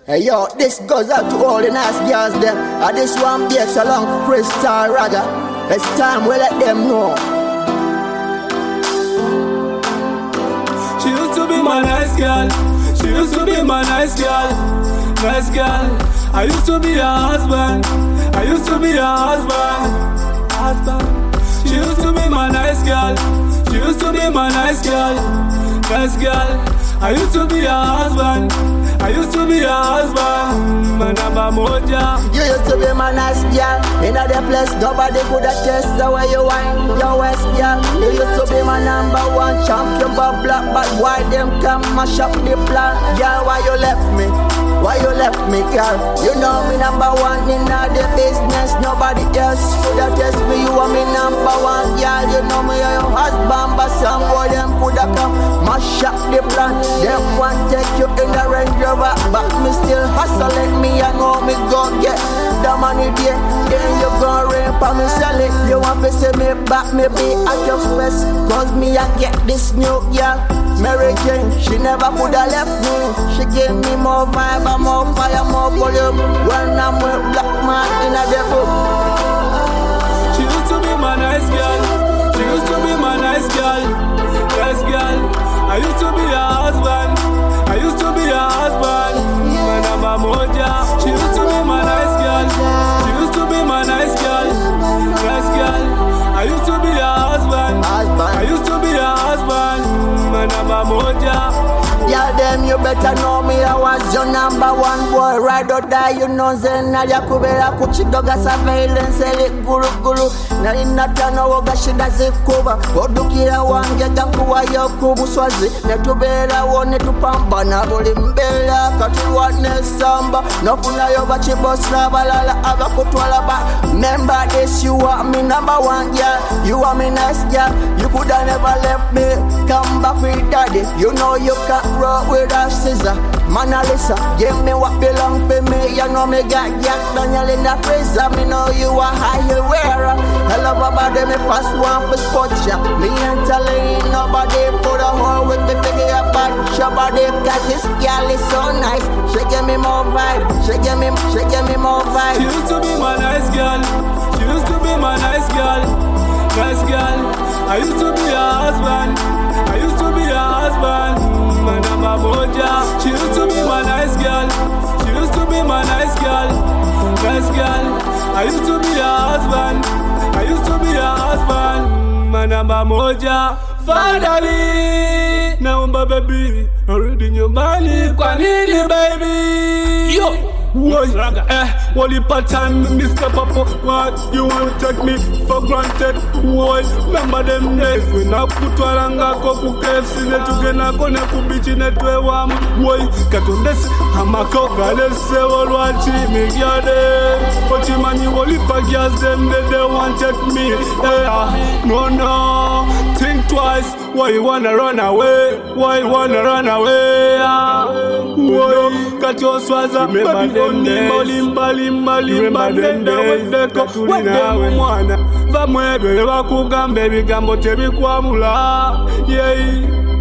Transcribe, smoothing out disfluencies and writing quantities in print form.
Hey yo, this goes out to all the nice girls there. And this one beats along freestyle ragga. It's time we let them know. She used to be my nice girl. She used to be my nice girl. Nice girl. I used to be her husband. I used to be her husband. Husband. She used to be my nice girl. She used to be my nice girl. Nice girl. I used to be her husband. I used to be your husband, my number moja. You used to be my nice girl. In the place, nobody could have test the way you whine your waist, girl. You used to be my number one champion, but black. But why them come mash up the plan? Girl, why you left me? Why you left me, girl? You know me number one in all the business. Nobody else could have test me. You are me number one, girl. You know me your husband, but some boy them could have come mash up the plan. Them want take you in the Range Rover, but me still hustling. Me I know me go get the money there. Then you gon' rape and me sell it. You want to see me back, me be at your space. Cause me I get this new girl, Mary Jane. She never could have left me. She gave me more vibe, more fire, more volume. When I'm with black man in a devil. She used to be my nice girl. She used to be my nice girl. Nice girl. I used to be her husband. I used to be her husband. My number moja. She used to be my nice girl. She used to be my nice girl. Nice girl. I used to be her husband. I used to be her husband. My number moja. Yeah, them you better know me. I was your number one boy. Ride or die, you know Zena Yakubera Kuchidoga surveillance. Sele guru guru. Na inatana woga shida zikuba. Odukira wange gakuwa yokubu swazi. Netubera wone tupambana. Buli mbela katuwane samba. Nofuna yoba chibosra balala aga kutwala ba. Remember this, you are me number one girl. You are me nice girl. You coulda never left me. Come back with daddy. You know you can't roll with a scissor. Mona Lisa, give me what belong for me. You know me got Jack Daniel in the freezer. Me know you a high wearer. Hell of a body, me fast one for sport ya. Me ain't telling nobody put a hole with me figure up bad your body. Cause this girl is so nice. She give me more vibe. She give me more vibe. She used to be my nice girl. She used to be my nice girl. Nice girl. I used to be her husband. I used to be her husband. My number moja. She used to be my nice girl. She used to be my nice girl. Nice girl. I used to be her husband. I used to be her husband. My number moja. Finally, naomba baby, rudi nyumbani kwa nini baby? Yo. Only part time, Mr. Papa, what you want to take me for granted? Boy, remember them days when I put waranga koku KFC netugena kone kubichi netwe wamu. Boy, katondesi hamakoka lese walwachi migyade. Ochimani only pa girls them they wanted me. No, think twice. Why you wanna run away? Why you wanna run away? Boy, got your swaza, baby. Limba nenda wendeko wende mwana Vamwebe wakugamba ebigambo tebikwamula. Yeah.